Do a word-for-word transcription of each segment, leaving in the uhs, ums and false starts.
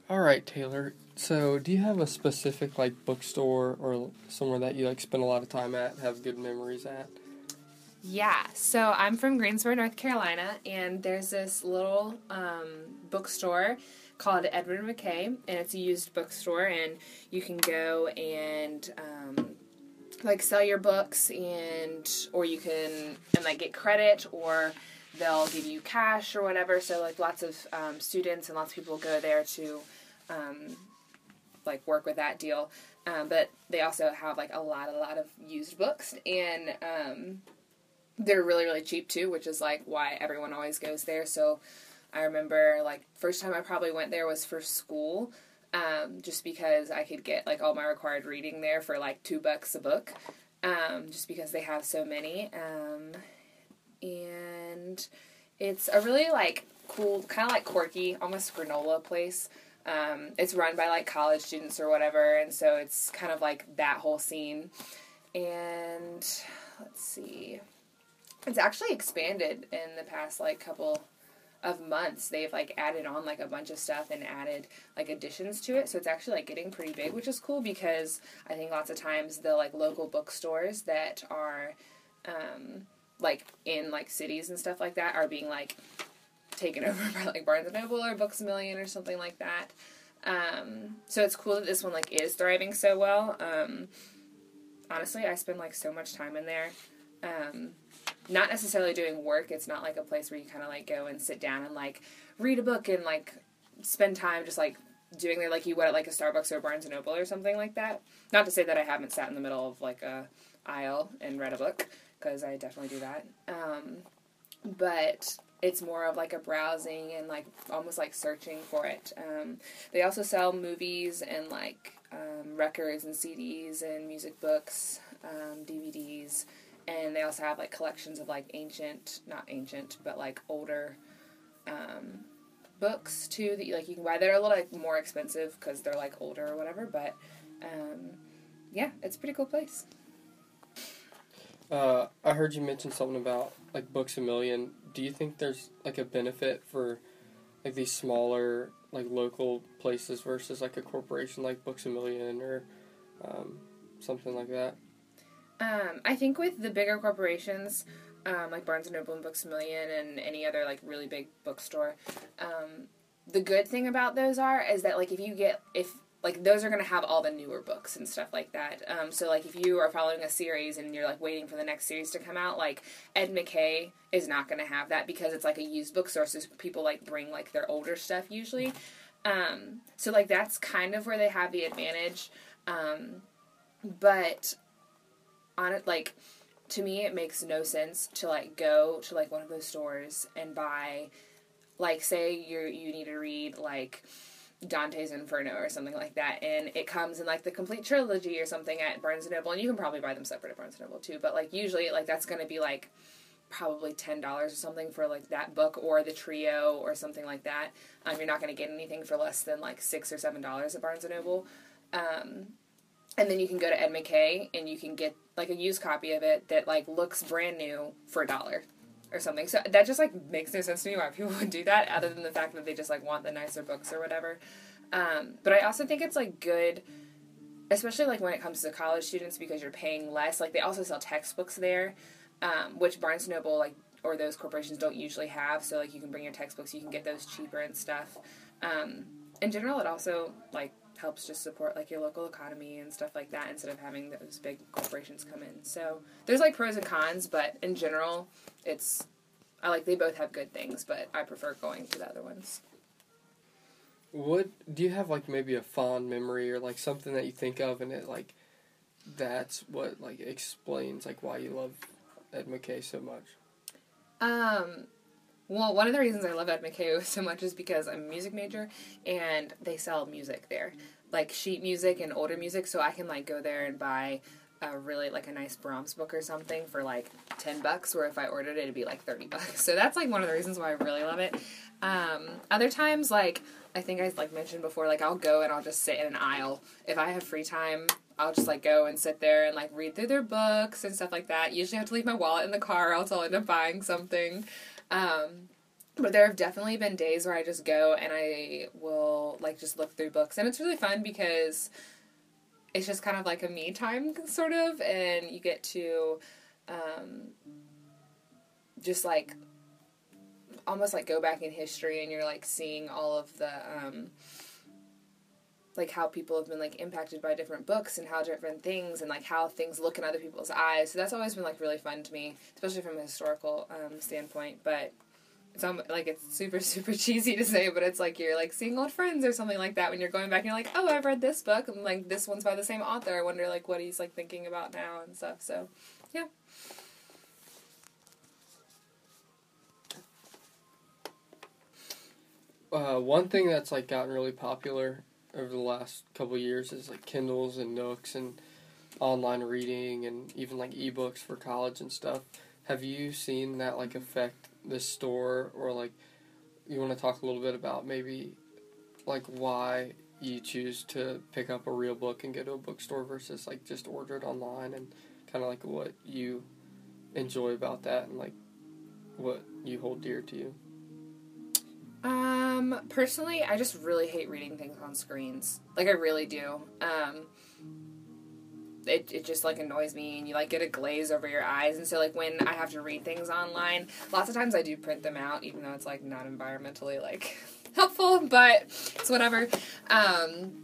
All right, Taylor. So, do you have a specific like bookstore or somewhere that you like spend a lot of time at, have good memories at? Yeah, so I'm from Greensboro, North Carolina, and there's this little um, bookstore called Edward McKay, and it's a used bookstore, and you can go and um, like sell your books, and or you can and like get credit, or they'll give you cash or whatever. So like lots of um, students and lots of people go there to um, like work with that deal. Um, but they also have like a lot, a lot of used books, and um, they're really, really cheap too, which is like why everyone always goes there. So I remember like first time I probably went there was for school, um, just because I could get like all my required reading there for like two bucks a book, um, just because they have so many. Um, and it's a really like cool, kind of like quirky, almost granola place. Um, it's run by like college students or whatever, and so it's kind of like that whole scene. And let's see. It's actually expanded in the past, like, couple of months. They've, like, added on, like, a bunch of stuff and added, like, additions to it. So it's actually, like, getting pretty big, which is cool because I think lots of times the, like, local bookstores that are, um, like, in, like, cities and stuff like that are being, like, taken over by, like, Barnes and Noble or Books A Million or something like that. Um, so it's cool that this one, like, is thriving so well. Um, honestly, I spend, like, so much time in there. Um... Not necessarily doing work. It's not like a place where you kind of like go and sit down and like read a book and like spend time just like doing there like you would at like a Starbucks or a Barnes and Noble or something like that. Not to say that I haven't sat in the middle of like a aisle and read a book, because I definitely do that. Um, but it's more of like a browsing and like almost like searching for it. Um, they also sell movies and like um, records and C Ds and music books, um, D V Ds. And they also have, like, collections of, like, ancient, not ancient, but, like, older um, books, too, that, you, like, you can buy. They're a little, like, more expensive because they're, like, older or whatever, but, um, yeah, it's a pretty cool place. Uh, I heard you mention something about, like, Books A Million. Do you think there's, like, a benefit for, like, these smaller, like, local places versus, like, a corporation like Books A Million or um, something like that? Um, I think with the bigger corporations, um, like Barnes and Noble and Books A Million and any other, like, really big bookstore, um, the good thing about those are, is that, like, if you get, if, like, those are going to have all the newer books and stuff like that. Um, so, like, if you are following a series and you're, like, waiting for the next series to come out, like, Ed McKay is not going to have that because it's, like, a used bookstore, so people, like, bring, like, their older stuff usually. Um, so, like, that's kind of where they have the advantage. Um, but... on it, like, to me, it makes no sense to, like, go to, like, one of those stores and buy, like, say you're, you need to read, like, Dante's Inferno or something like that, and it comes in, like, the complete trilogy or something at Barnes and Noble, and you can probably buy them separate at Barnes and Noble, too, but, like, usually, like, that's going to be, like, probably ten dollars or something for, like, that book or the trio or something like that. Um, you're not going to get anything for less than, like, six or seven dollars at Barnes and Noble. Um... And then you can go to Ed McKay and you can get, like, a used copy of it that, like, looks brand new for a dollar or something. So that just, like, makes no sense to me why people would do that, other than the fact that they just, like, want the nicer books or whatever. Um, but I also think it's, like, good, especially, like, when it comes to college students, because you're paying less. Like, they also sell textbooks there, um, which Barnes and Noble, like, or those corporations don't usually have. So, like, you can bring your textbooks, you can get those cheaper and stuff. Um, in general, it also, like, helps just support, like, your local economy and stuff like that instead of having those big corporations come in. So there's, like, pros and cons, but in general, it's, I like, they both have good things, but I prefer going to the other ones. What, do you have, like, maybe a fond memory or, like, something that you think of and it, like, that's what, like, explains, like, why you love Ed McKay so much? Um... Well, one of the reasons I love Ed McKay so much is because I'm a music major, and they sell music there. Like, sheet music and older music, so I can, like, go there and buy a really, like, a nice Brahms book or something for, like, ten bucks, where if I ordered it, it'd be, like, thirty bucks. So that's, like, one of the reasons why I really love it. Um, other times, like, I think I, like, mentioned before, like, I'll go and I'll just sit in an aisle. If I have free time, I'll just, like, go and sit there and, like, read through their books and stuff like that. Usually I have to leave my wallet in the car, or else I'll end up buying something. Um, But there have definitely been days where I just go and I will, like, just look through books. And it's really fun because it's just kind of like a me time, sort of. And you get to um, just, like, almost, like, go back in history. And you're, like, seeing all of the, um, like, how people have been, like, impacted by different books and how different things and, like, how things look in other people's eyes. So that's always been, like, really fun to me, especially from a historical um, standpoint. But it's like, it's super, super cheesy to say, but it's like you're, like, seeing old friends or something like that when you're going back and you're like, oh, I've read this book, and, like, this one's by the same author. I wonder, like, what he's, like, thinking about now and stuff. So, yeah. Uh, one thing that's, like, gotten really popular over the last couple of years is, like, Kindles and Nooks and online reading and even, like, ebooks for college and stuff. Have you seen that, like, affect the store, or, like, you want to talk a little bit about maybe, like, why you choose to pick up a real book and go to a bookstore versus, like, just order it online, and kind of, like, what you enjoy about that and, like, what you hold dear to you? Um, personally, I just really hate reading things on screens. Like, I really do. Um, it, it just, like, annoys me, and you, like, get a glaze over your eyes, and so, like, when I have to read things online, lots of times I do print them out, even though it's, like, not environmentally, like, helpful, but it's whatever. Um,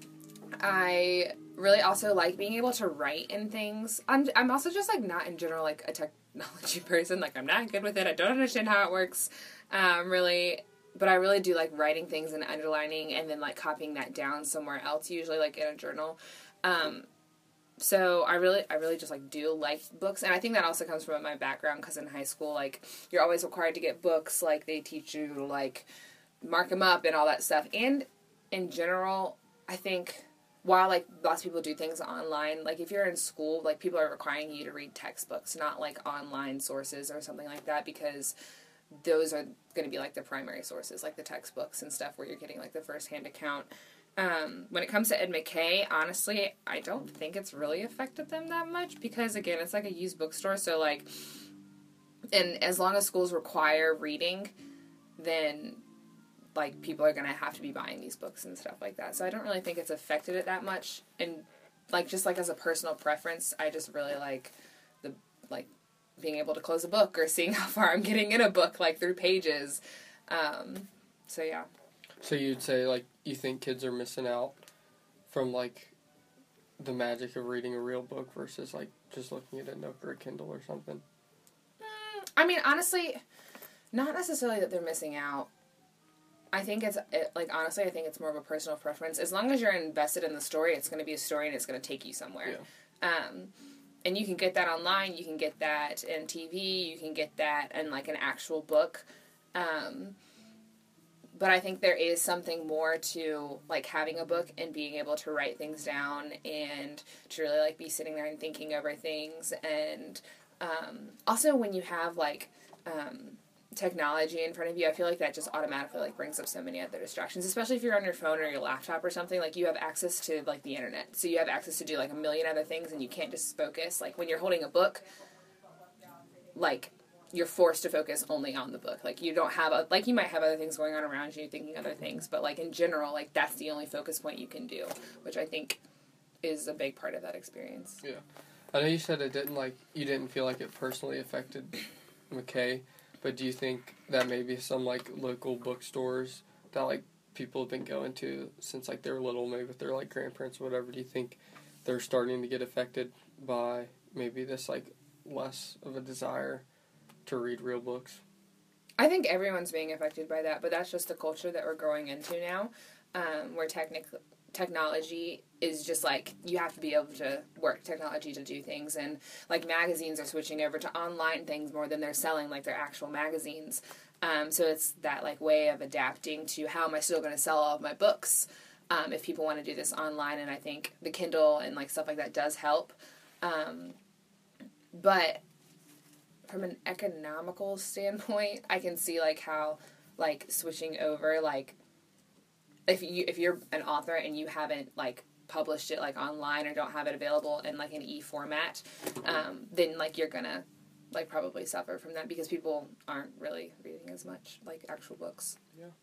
I really also like being able to write in things. I'm, I'm also just, like, not in general, like, a technology person. Like, I'm not good with it. I don't understand how it works, um, really. But I really do like writing things and underlining and then, like, copying that down somewhere else, usually, like, in a journal. Um, so I really, I really just, like, do like books. And I think that also comes from my background, because in high school, like, you're always required to get books. Like, they teach you to, like, mark them up and all that stuff. And in general, I think while, like, lots of people do things online, like, if you're in school, like, people are requiring you to read textbooks, not, like, online sources or something like that, because those are going to be, like, the primary sources, like the textbooks and stuff, where you're getting, like, the first-hand account. Um, when it comes to Ed McKay, honestly, I don't think it's really affected them that much, because, again, it's, like, a used bookstore, so, like, and as long as schools require reading, then, like, people are going to have to be buying these books and stuff like that, so I don't really think it's affected it that much, and, like, just, like, as a personal preference, I just really like the, like, being able to close a book or seeing how far I'm getting in a book, like, through pages. Um, so, yeah. So you'd say, like, you think kids are missing out from, like, the magic of reading a real book versus, like, just looking at a Nook or a Kindle or something? Mm, I mean, honestly, not necessarily that they're missing out. I think it's, it, like, honestly, I think it's more of a personal preference. As long as you're invested in the story, it's going to be a story and it's going to take you somewhere. Yeah. Um, and you can get that online, you can get that in T V, you can get that in, like, an actual book. Um, but I think there is something more to, like, having a book and being able to write things down and to really, like, be sitting there and thinking over things. And um, also when you have, like, um, technology in front of you, I feel like that just automatically, like, brings up so many other distractions, especially if you're on your phone or your laptop or something. Like, you have access to, like, the internet, so you have access to do, like, a million other things, and you can't just focus. Like, when you're holding a book, like, you're forced to focus only on the book. Like, you don't have a, like, you might have other things going on around you, thinking other things, but, like, in general, like, that's the only focus point you can do, which I think is a big part of that experience. Yeah. I know you said it didn't, like, you didn't feel like it personally affected McKay, but do you think that maybe some, like, local bookstores that, like, people have been going to since, like, they were little, maybe with their, like, grandparents or whatever, do you think they're starting to get affected by maybe this, like, less of a desire to read real books? I think everyone's being affected by that, but that's just the culture that we're growing into now, um, where technic- technology is just, like, you have to be able to work technology to do things, and, like, magazines are switching over to online things more than they're selling, like, their actual magazines. Um, so it's that, like, way of adapting to how am I still going to sell all of my books um, if people want to do this online, and I think the Kindle and, like, stuff like that does help. Um, but from an economical standpoint, I can see, like, how, like, switching over, like, if you if you're an author and you haven't, like, published it, like, online or don't have it available in, like, an e-format, um, then, like, you're gonna like probably suffer from that because people aren't really reading as much like actual books. Yeah.